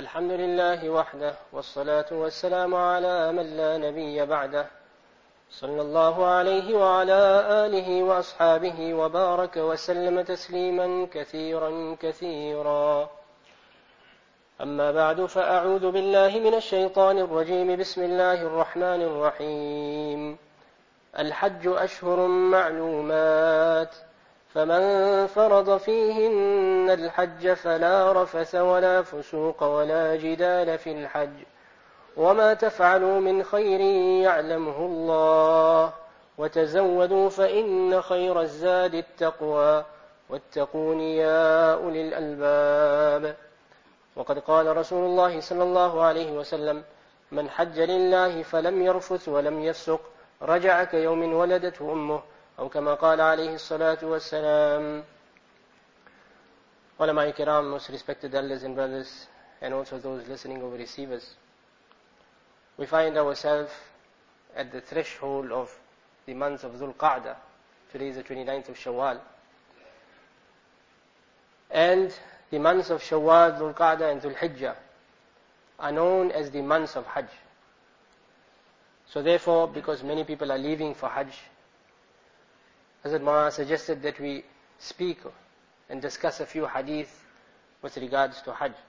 الحمد لله وحده والصلاة والسلام على من لا نبي بعده صلى الله عليه وعلى آله وأصحابه وبارك وسلم تسليما كثيرا كثيرا. أما بعد، فأعوذ بالله من الشيطان الرجيم. بسم الله الرحمن الرحيم. الحج أشهر معلومات، فمن فرض فيهن الحج فلا رفث ولا فسوق ولا جدال في الحج، وما تفعلوا من خير يعلمه الله، وتزودوا فإن خير الزاد التقوى، واتقون يا أولي الألباب. وقد قال رسول الله صلى الله عليه وسلم: من حج لله فلم يرفث ولم يفسق رجع كيوم ولدته أمه، أو كما قال عليه الصلاة والسلام. Ulama Kiram, most respected elders and brothers, and also those listening over receivers, we find ourselves at the threshold of the month of Dhul Qa'dah. Today is the 29th of Shawwal. And the months of Shawwal, Dhul Qa'dah and Dhul Hijjah are known as the months of Hajj. So therefore, because many people are leaving for Hajj, Hazrat Maulana suggested that we speak and discuss a few hadith with regards to Hajj.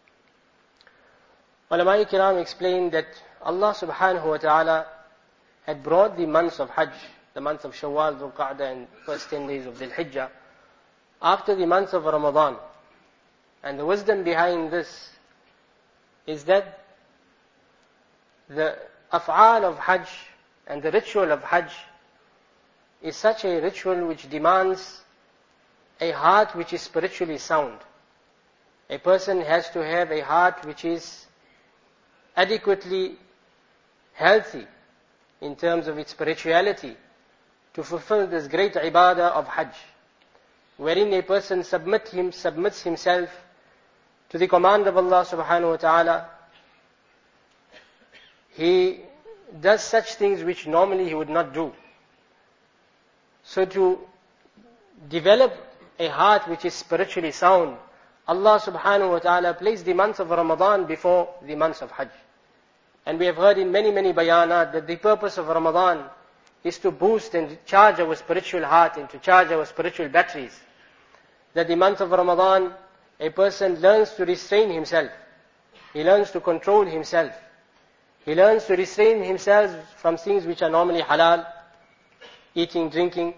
Ulama Kiram explained that Allah subhanahu wa ta'ala had brought the months of Hajj, the month of Shawwal, Dhul Qa'dah and first 10 days of Dhul Hijjah, after the month of Ramadan. And the wisdom behind this is that the af'al of Hajj and the ritual of Hajj is such a ritual which demands a heart which is spiritually sound. A person has to have a heart which is adequately healthy in terms of its spirituality to fulfill this great ibadah of Hajj, wherein a person submits himself to the command of Allah subhanahu wa ta'ala. He does such things which normally he would not do. So to develop a heart which is spiritually sound, Allah subhanahu wa ta'ala placed the month of Ramadan before the months of Hajj. And we have heard in many bayanat that the purpose of Ramadan is to boost and charge our spiritual heart and to charge our spiritual batteries. That the month of Ramadan, a person learns to restrain himself. He learns to control himself. He learns to restrain himself from things which are normally halal, eating, drinking,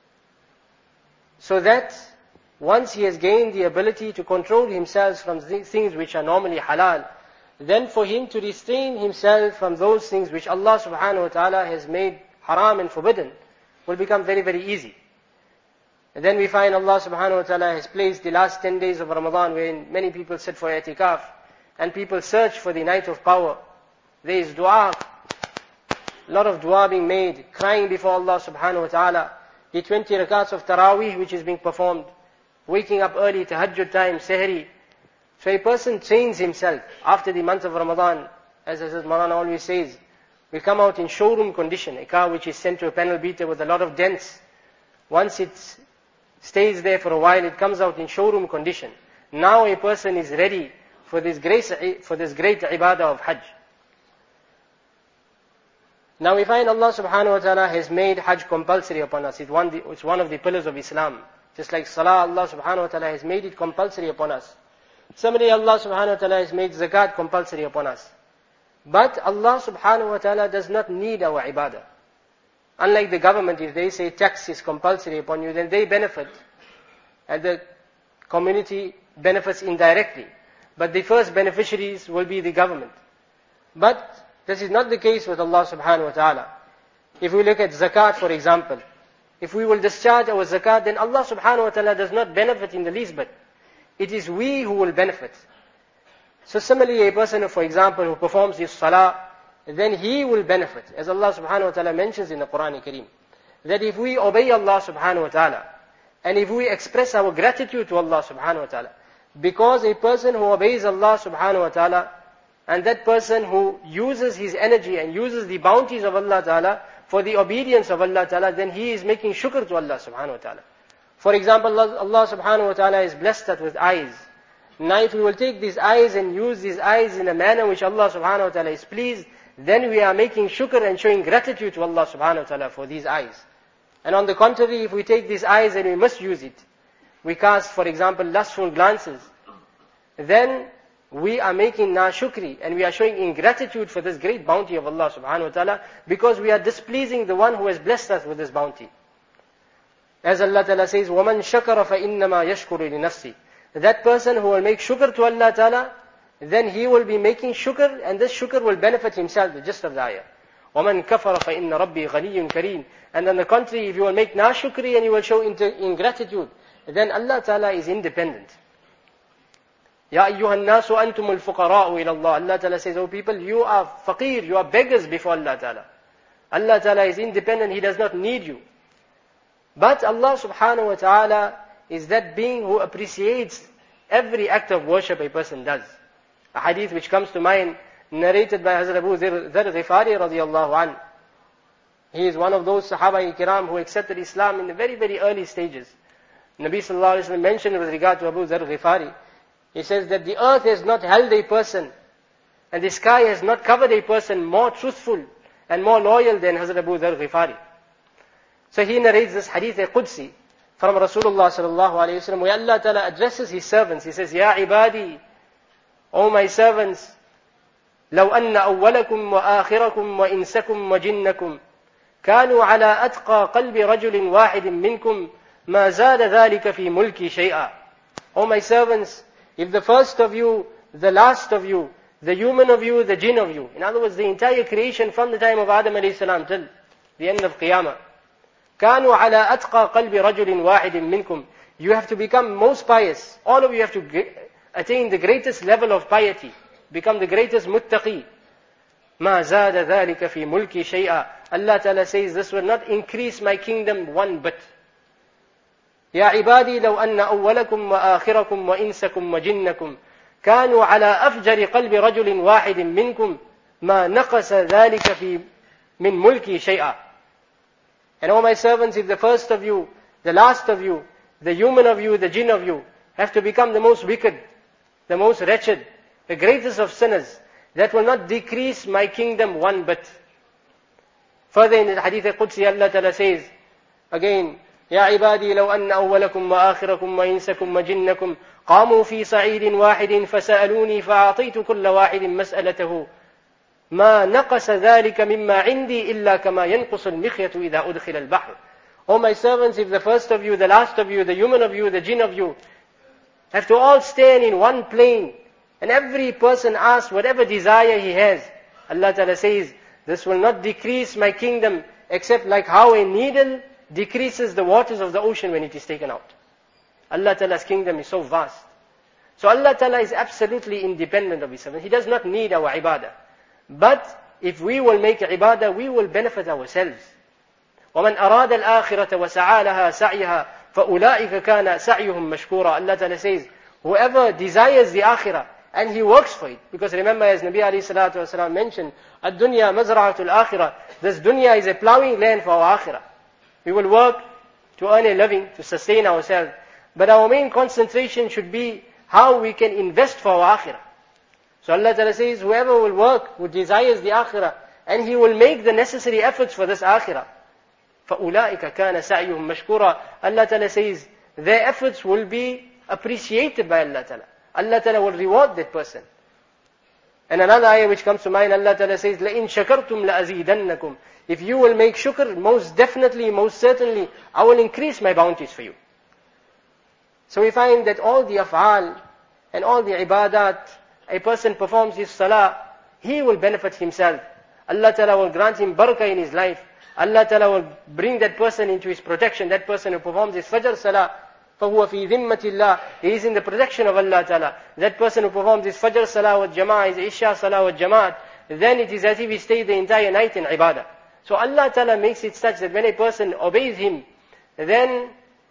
so that once he has gained the ability to control himself from things which are normally halal, then for him to restrain himself from those things which Allah subhanahu wa ta'ala has made haram and forbidden will become very easy. And then we find Allah subhanahu wa ta'ala has placed the last 10 days of Ramadan wherein many people sit for i'tikaf and people search for the night of power. There is dua, a lot of dua being made, crying before Allah subhanahu wa ta'ala, the 20 rakats of Taraweeh which is being performed, waking up early, tahajjud time, sehri. So a person trains himself after the month of Ramadan, as Hazrat Maulana always says, we come out in showroom condition, a car which is sent to a panel beater with a lot of dents. Once it stays there for a while, it comes out in showroom condition. Now a person is ready for this great ibadah of Hajj. Now we find Allah subhanahu wa ta'ala has made Hajj compulsory upon us. It's one of the pillars of Islam. Just like Salah, Allah subhanahu wa ta'ala has made it compulsory upon us. Similarly, Allah subhanahu wa ta'ala has made Zakat compulsory upon us. But Allah subhanahu wa ta'ala does not need our ibadah. Unlike the government, if they say tax is compulsory upon you, then they benefit. And the community benefits indirectly. But the first beneficiaries will be the government. But this is not the case with Allah subhanahu wa ta'ala. If we look at zakat, for example, if we will discharge our zakat, then Allah subhanahu wa ta'ala does not benefit in the least bit. It is we who will benefit. So similarly, a person, for example, who performs his salah, then he will benefit. As Allah subhanahu wa ta'ala mentions in the Quran Kareem, that if we obey Allah subhanahu wa ta'ala, and if we express our gratitude to Allah subhanahu wa ta'ala, because a person who obeys Allah subhanahu wa ta'ala, and that person who uses his energy and uses the bounties of Allah ta'ala for the obedience of Allah ta'ala, then he is making shukr to Allah subhanahu wa ta'ala. For example, Allah subhanahu wa ta'ala has blessed us with eyes. Now if we will take these eyes and use these eyes in a manner which Allah subhanahu wa ta'ala is pleased, then we are making shukr and showing gratitude to Allah subhanahu wa ta'ala for these eyes. And on the contrary, if we take these eyes and we misuse it, we cast, for example, lustful glances, then we are making nashukri and we are showing ingratitude for this great bounty of Allah subhanahu wa ta'ala, because we are displeasing the one who has blessed us with this bounty. As Allah ta'ala says, وَمَنْ شَكَرَ فَإِنَّمَا يَشْكُرُ لِنَفْسِهِ. That person who will make shukr to Allah ta'ala, then he will be making shukr, and this shukr will benefit himself, the gist of the ayah. وَمَنْ كَفَرَ فَإِنَّ رَبِّي غَنِيٌّ كَرِيمٌ. And on the contrary, if you will make nashukri and you will show ingratitude, then Allah ta'ala is independent. Ya ayyuhan nasu antumul fuqara'u ila Allah. Allah ta'ala says, oh people, you are faqir, you are beggars before Allah ta'ala. Allah ta'ala is independent, He does not need you. But Allah subhanahu wa ta'ala is that being who appreciates every act of worship a person does. A hadith which comes to mind, narrated by Hazrat Abu Dharr Ghifari radiyallahu anhu. He is one of those Sahaba Kiram who accepted Islam in the very, very early stages. Nabi sallallahu alayhi wa sallam mentioned with regard to Abu Dharr Ghifari, he says that the earth has not held a person and the sky has not covered a person more truthful and more loyal than Hazrat Abu Dharr Ghifari. So he narrates this hadith Qudsi from Rasulullah sallallahu alayhi wa sallam, where Allah ta'ala addresses His servants. He says, Ya ibadi, O my servants, لو أن أولكم وآخركم وإنسكم وجنكم كانوا على أتقى قلب رجل واحد منكم ما زاد ذلك في ملكي شيئا. O my servants, if the first of you, the last of you, the human of you, the jinn of you, in other words, the entire creation from the time of Adam alayhi salam till the end of Qiyamah, كانوا على أتقى قلب رجل واحد منكم, you have to become most pious. All of you have to attain the greatest level of piety, become the greatest muttaqi. ما زاد ذلك في ملكي شيئا. Allah Ta'ala says, this will not increase my kingdom one bit. يا عبادي لو أن أولكم وآخركم وإنسكم وجنكم كانوا على أفجر قلب رجل واحد منكم ما نقص ذلك في من ملكي شيئا. And all my servants, if the first of you, the last of you, the human of you, the jinn of you, have to become the most wicked, the most wretched, the greatest of sinners, that will not decrease my kingdom one bit. Further in the Hadith Qudsi, Allah Ta'ala says, again, يا عبادي لو أن أولكم وآخركم وإنسكم وجنكم قاموا في صعيد واحد فسألوني فأعطيت كل واحد مسألته ما نقص ذلك مما عندي إلا كما ينقص المخيط إذا أدخل البحر. O my servants, if the first of you, the last of you, the human of you, the jinn of you, have to all stand in one plane, and every person asks whatever desire he has, Allah Ta'ala says, this will not decrease my kingdom except like how a needle decreases the waters of the ocean when it is taken out. Allah Ta'ala's kingdom is so vast. So Allah Ta'ala is absolutely independent of His servants. He does not need our ibadah. But if we will make ibadah, we will benefit ourselves. وَمَنْ أَرَادَ الْآخِرَةَ وَسَعَى لَهَا سَعْيَهَا فَأُولَٰئِكَ كَانَ سَعْيُهُمْ مَشْكُورًا. Allah Ta'ala says, whoever desires the akhirah and he works for it, because remember, as Nabi alayhi salatu wasalam mentioned, ad-dunya mazra'atul akhirah, this dunya is a plowing land for our akhirah. We will work to earn a living, to sustain ourselves, but our main concentration should be how we can invest for our akhirah. So Allah Ta'ala says, whoever will work, who desires the akhirah, and he will make the necessary efforts for this akhirah, فَأُولَٰئِكَ كَانَ سَعْيُهُمْ مَشْكُورًا. Allah Ta'ala says, their efforts will be appreciated by Allah Ta'ala. Allah Ta'ala will reward that person. And another ayah which comes to mind, Allah Ta'ala says, لَإِن شَكَرْتُمْ لَأَزِيدَنَّكُمْ. If you will make shukr, most definitely, most certainly, I will increase my bounties for you. So we find that all the af'al and all the ibadat, a person performs his salah, he will benefit himself. Allah Ta'ala will grant him barakah in his life. Allah Ta'ala will bring that person into His protection. That person who performs his fajr salah, فَهُوَ فِي ذِمَّةِ اللَّهِ, he is in the protection of Allah Ta'ala. That person who performs his fajr salah with jama'ah, his isha salah with jama'at, then it is as if he stayed the entire night in ibadah. So Allah Ta'ala makes it such that when a person obeys Him, then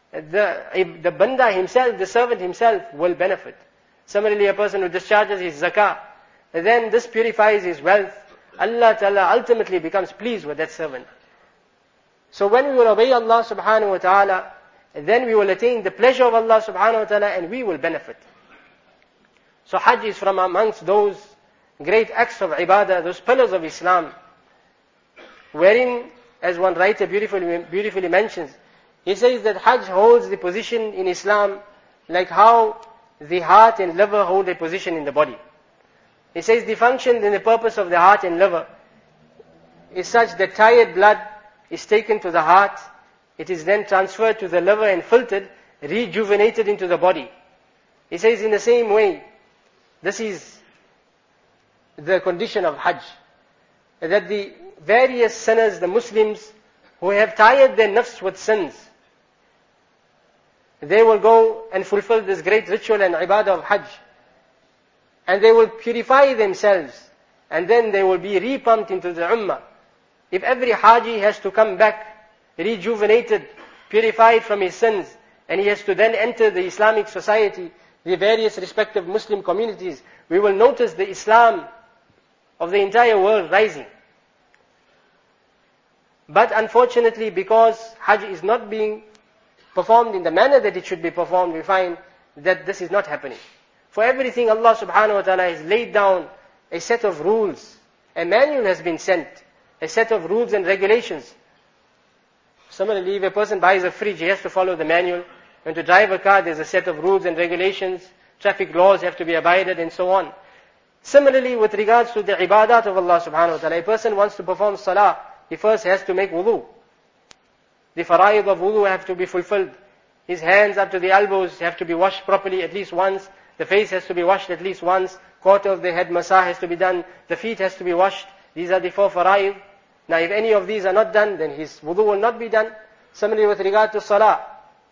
the banda himself, the servant himself will benefit. Similarly, a person who discharges his zakah, then this purifies his wealth. Allah Ta'ala ultimately becomes pleased with that servant. So when we will obey Allah subhanahu wa ta'ala, then we will attain the pleasure of Allah subhanahu wa ta'ala and we will benefit. So Hajj is from amongst those great acts of ibadah, those pillars of Islam, wherein, as one writer beautifully mentions, he says that Hajj holds the position in Islam like how the heart and liver hold a position in the body. He says the function and the purpose of the heart and liver is such that tired blood is taken to the heart, it is then transferred to the liver and filtered, rejuvenated into the body. He says in the same way, this is the condition of Hajj, that the various sinners, the Muslims who have tired their nafs with sins, they will go and fulfill this great ritual and ibadah of Hajj. And they will purify themselves. And then they will be repumped into the ummah. If every Haji has to come back, rejuvenated, purified from his sins, and he has to then enter the Islamic society, the various respective Muslim communities, we will notice the Islam of the entire world rising. But unfortunately, because Hajj is not being performed in the manner that it should be performed, we find that this is not happening. For everything, Allah subhanahu wa ta'ala has laid down a set of rules. A manual has been sent, a set of rules and regulations. Similarly, if a person buys a fridge, he has to follow the manual. When to drive a car, there's a set of rules and regulations. Traffic laws have to be abided and so on. Similarly, with regards to the ibadat of Allah subhanahu wa ta'ala, a person wants to perform salah, he first has to make wudu. The fara'id of wudu have to be fulfilled. His hands up to the elbows have to be washed properly at least once. The face has to be washed at least once. Quarter of the head masah has to be done. The feet has to be washed. These are the 4 fara'id. Now if any of these are not done, then his wudu will not be done. Similarly with regard to salah,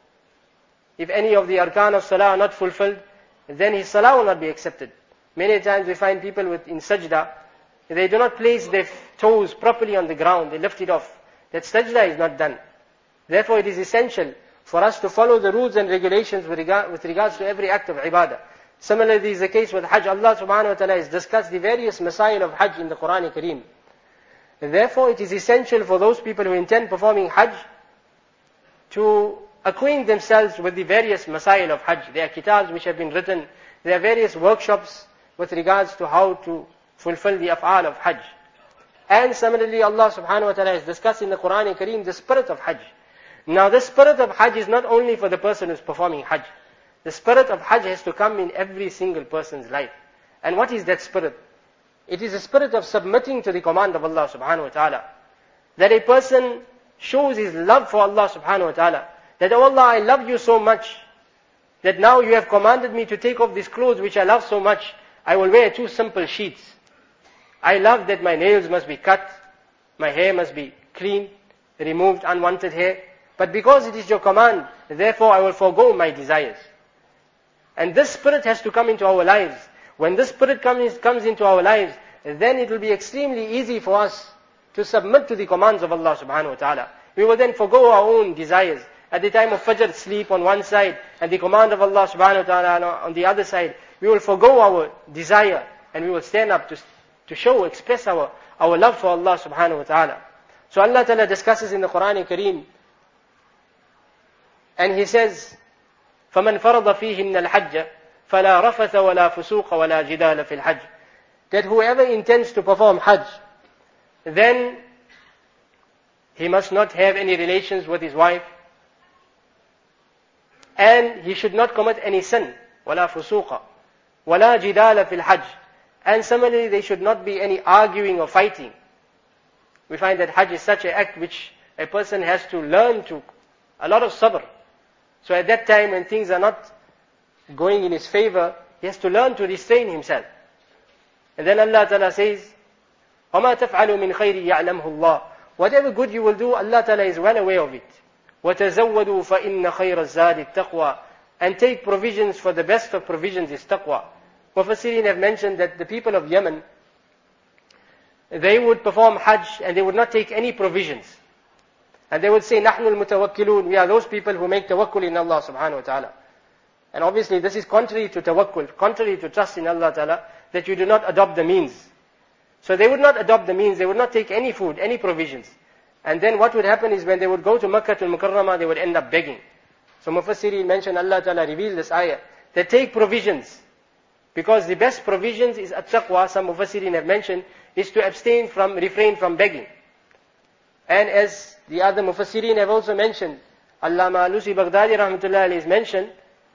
if any of the arkan of salah are not fulfilled, then his salah will not be accepted. Many times we find people in sajda, they do not place their toes properly on the ground, they lift it off. That sajda is not done. Therefore it is essential for us to follow the rules and regulations with regards to every act of ibadah. Similarly is the case with Hajj. Allah subhanahu wa ta'ala has discussed the various masail of Hajj in the Quran Kareem. Therefore it is essential for those people who intend performing Hajj to acquaint themselves with the various masail of Hajj. There are kitabs which have been written. There are various workshops with regards to how to fulfill the af'al of Hajj. And similarly Allah subhanahu wa ta'ala has discussed in the Quran Kareem the spirit of Hajj. Now the spirit of Hajj is not only for the person who is performing Hajj. The spirit of Hajj has to come in every single person's life. And what is that spirit? It is a spirit of submitting to the command of Allah subhanahu wa ta'ala. That a person shows his love for Allah subhanahu wa ta'ala. That, oh Allah, I love you so much, that now you have commanded me to take off these clothes which I love so much. I will wear 2 simple sheets. I love that my nails must be cut, my hair must be clean, removed unwanted hair. But because it is your command, therefore I will forego my desires. And this spirit has to come into our lives. When this spirit comes into our lives, then it will be extremely easy for us to submit to the commands of Allah subhanahu wa ta'ala. We will then forego our own desires. At the time of Fajr, sleep on one side, and the command of Allah subhanahu wa ta'ala on the other side. We will forego our desire, and we will stand up to express our love for Allah subhanahu wa ta'ala. So Allah ta'ala discusses in the Quran Kareem, and He says, فَمَنْ فَرَضَ فِيهِنَّ الْحَجَّ فَلَا رَفَثَ وَلَا فُسُوقَ وَلَا جِدَالَ فِي الْحَجِّ. That whoever intends to perform Hajj, then he must not have any relations with his wife, and he should not commit any sin, وَلَا فُسُوقَ وَلَا جِدَالَ فِي الْحَجِّ. And similarly, there should not be any arguing or fighting. We find that Hajj is such an act which a person has to learn to, a lot of sabr. So at that time when things are not going in his favor, he has to learn to restrain himself. And then Allah Ta'ala says, وَمَا تَفْعَلُوا مِنْ خَيْرٍ يَعْلَمْهُ اللَّهُ. Whatever good you will do, Allah Ta'ala is well aware of it. وَتَزَوَّدُوا فَإِنَّ خَيْرَ الزَّادِ التَّقْوَى. And take provisions, for the best of provisions is taqwa. Mufassirin have mentioned that the people of Yemen, they would perform Hajj and they would not take any provisions. And they would say, نَحْنُ الْمُتَوَكِّلُونَ. We are those people who make tawakkul in Allah subhanahu wa ta'ala. And obviously this is contrary to tawakkul, contrary to trust in Allah ta'ala, that you do not adopt the means. So they would not adopt the means, they would not take any food, any provisions. And then what would happen is when they would go to Makkah al-Mukarramah, they would end up begging. So Mufassirin mentioned, Allah Ta'ala revealed this ayah, that take provisions. Because the best provisions is at-taqwa, some Mufassirin have mentioned, is to refrain from begging. And as the other Mufassirin have also mentioned, Allama Alusi Baghdadi rahmatullahi alayhi has mentioned,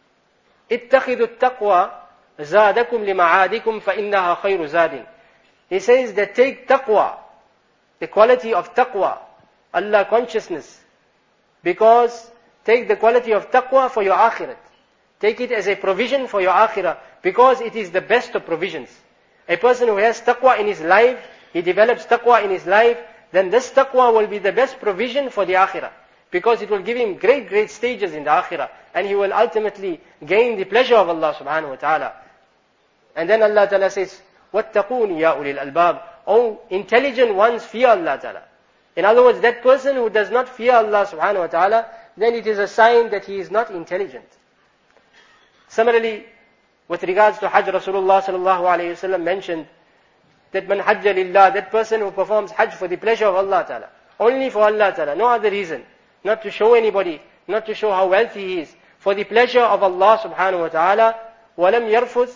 اتخذوا التقوى زادكم لمعادكم فإنها خير زاد. He says that take taqwa, the quality of taqwa, Allah consciousness, because take the quality of taqwa for your akhirat. Take it as a provision for your akhirah, because it is the best of provisions. A person who has taqwa in his life, he develops taqwa in his life, then this taqwa will be the best provision for the akhirah. Because it will give him great, great stages in the akhirah. And he will ultimately gain the pleasure of Allah subhanahu wa ta'ala. And then Allah ta'ala says, وَاتَّقُونِ يَا أُولِي الْأَلْبَابِ. Oh, intelligent ones, fear Allah ta'ala. In other words, that person who does not fear Allah subhanahu wa ta'ala, then it is a sign that he is not intelligent. Similarly, with regards to Hajj, Rasulullah sallallahu alayhi wa sallam mentioned that man hajja lillah, that person who performs Hajj for the pleasure of Allah ta'ala, only for Allah ta'ala, no other reason, not to show anybody, not to show how wealthy he is, for the pleasure of Allah subhanahu wa ta'ala, وَلَمْ يَرْفُثْ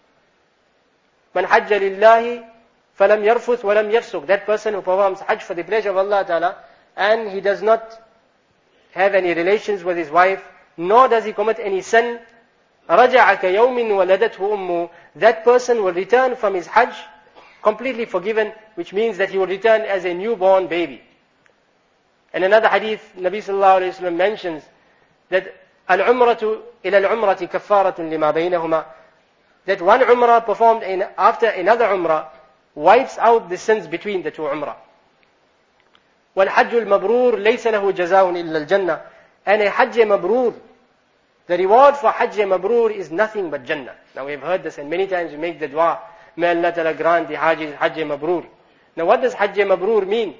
man hajja lillahi فَلَمْ يَرْفُثْ وَلَمْ يَفْسُقْ. That person who performs Hajj for the pleasure of Allah ta'ala, and he does not have any relations with his wife, nor does he commit any sin, رَجَعَ كَيَوْمٍ وَلَدَتْهُ أُمُّهُ. That person will return from his Hajj completely forgiven, which means that he will return as a newborn baby. And another hadith, Nabi sallallahu alayhi wa sallam mentions that al-umratu ila al-umrati kaffaratun lima baynahuma, that one umrah performed after another umrah wipes out the sins between the two umrah. وَالْحَجُّ الْمَبْرُورُ لَيْسَ لَهُ جَزَاءٌ إِلَّا الْجَنَّةِ. And a Hajj Mabrur, the reward for Hajj Mabrur is nothing but Jannah. Now we have heard this, and many times we make the dua, may Allah Ta'ala grant the Hajj Mabrur. Now what does Hajj Mabrur mean?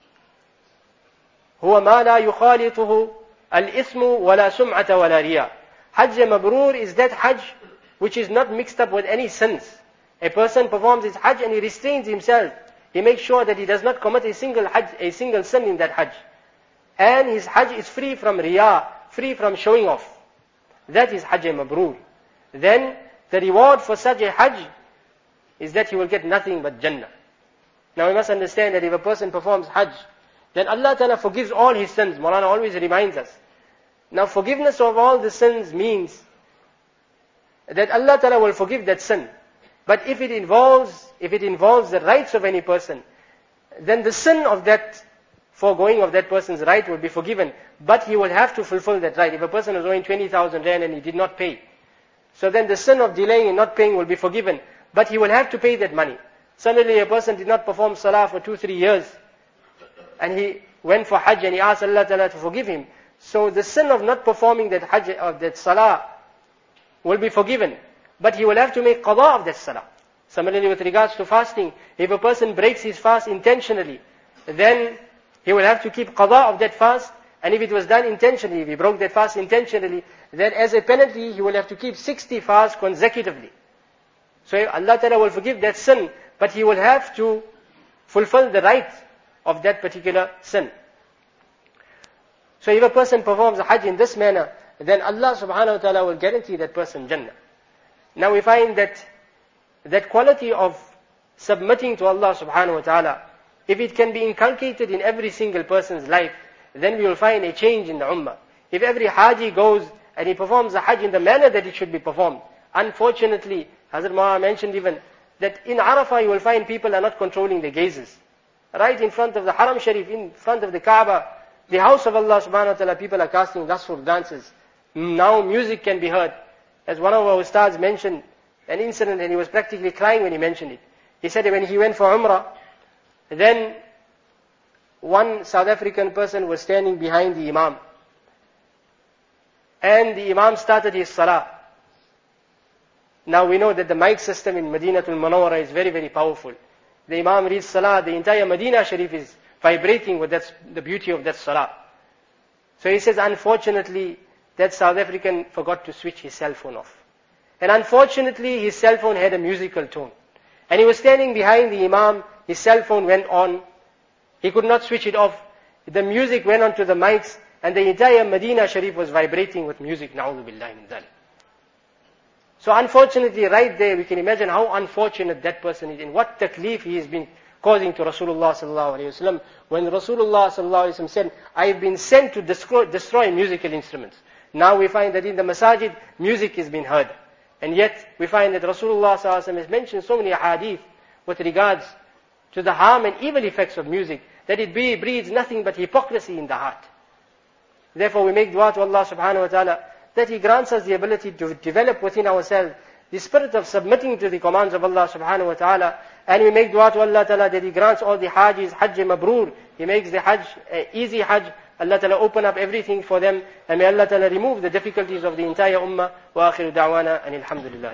هو ما لا يخالطه الإثم ولا سمعة ولا رياء. Hajj Mabrur is that Hajj which is not mixed up with any sins. A person performs his Hajj and he restrains himself. He makes sure that he does not commit a single sin in that Hajj. And his Hajj is free from riyah, free from showing off. That is Hajj Mabrur. Then the reward for such a Hajj is that he will get nothing but Jannah. Now we must understand that if a person performs Hajj, then Allah Ta'ala forgives all his sins. Maulana always reminds us. Now forgiveness of all the sins means that Allah Ta'ala will forgive that sin. But if it involves the rights of any person, then the sin of that foregoing of that person's right will be forgiven. But he will have to fulfill that right. If a person is owing 20,000 rand and he did not pay, so then the sin of delaying and not paying will be forgiven. But he will have to pay that money. Suddenly a person did not perform salah for 2-3 years, and he went for Hajj and he asked Allah Ta'ala to forgive him. So the sin of not performing that Hajj, of that salah, will be forgiven. But he will have to make qada of that salah. Similarly with regards to fasting, if a person breaks his fast intentionally, then he will have to keep qada of that fast. And if it was done intentionally, if he broke that fast intentionally, then as a penalty, he will have to keep 60 fasts consecutively. So Allah Ta'ala will forgive that sin, but he will have to fulfill the right of that particular sin. So if a person performs a Hajj in this manner, then Allah subhanahu wa ta'ala will guarantee that person Jannah. Now we find that quality of submitting to Allah subhanahu wa ta'ala, if it can be inculcated in every single person's life, then we will find a change in the ummah. If every Haji goes and he performs the Hajj in the manner that it should be performed, unfortunately, Hazrat Muhammad mentioned even, that in Arafah you will find people are not controlling their gazes. Right in front of the Haram Sharif, in front of the Kaaba, the house of Allah subhanahu wa ta'ala, people are casting lustful glances. Now music can be heard. As one of our ustads mentioned an incident, and he was practically crying when he mentioned it. He said that when he went for Umrah, then one South African person was standing behind the Imam. And the Imam started his Salah. Now we know that the mic system in Madinatul Munawwara is very, very powerful. The Imam reads Salah, the entire Medina Sharif is vibrating with the beauty of that Salah. So he says, unfortunately, that South African forgot to switch his cell phone off. And unfortunately, his cell phone had a musical tone. And he was standing behind the Imam, his cell phone went on. He could not switch it off. The music went onto the mics, and the entire Medina Sharif was vibrating with music. Na'udhu billahi min dhalik. So unfortunately, right there, we can imagine how unfortunate that person is and what taklif he has been causing to Rasulullah sallallahu alayhi wasallam. When Rasulullah sallallahu alayhi wasallam said, I have been sent to destroy musical instruments. Now we find that in the masajid, music is being heard. And yet, we find that Rasulullah sallallahu alayhi wasallam has mentioned so many hadith with regards to the harm and evil effects of music, that it breeds nothing but hypocrisy in the heart. Therefore, we make dua to Allah subhanahu wa ta'ala that He grants us the ability to develop within ourselves the spirit of submitting to the commands of Allah subhanahu wa ta'ala. And we make dua to Allah ta'ala that He grants all the hajis, hajj mabrur. He makes the hajj easy hajj. Allah ta'ala open up everything for them. And may Allah ta'ala remove the difficulties of the entire ummah. Wa akhiru da'wana and alhamdulillah.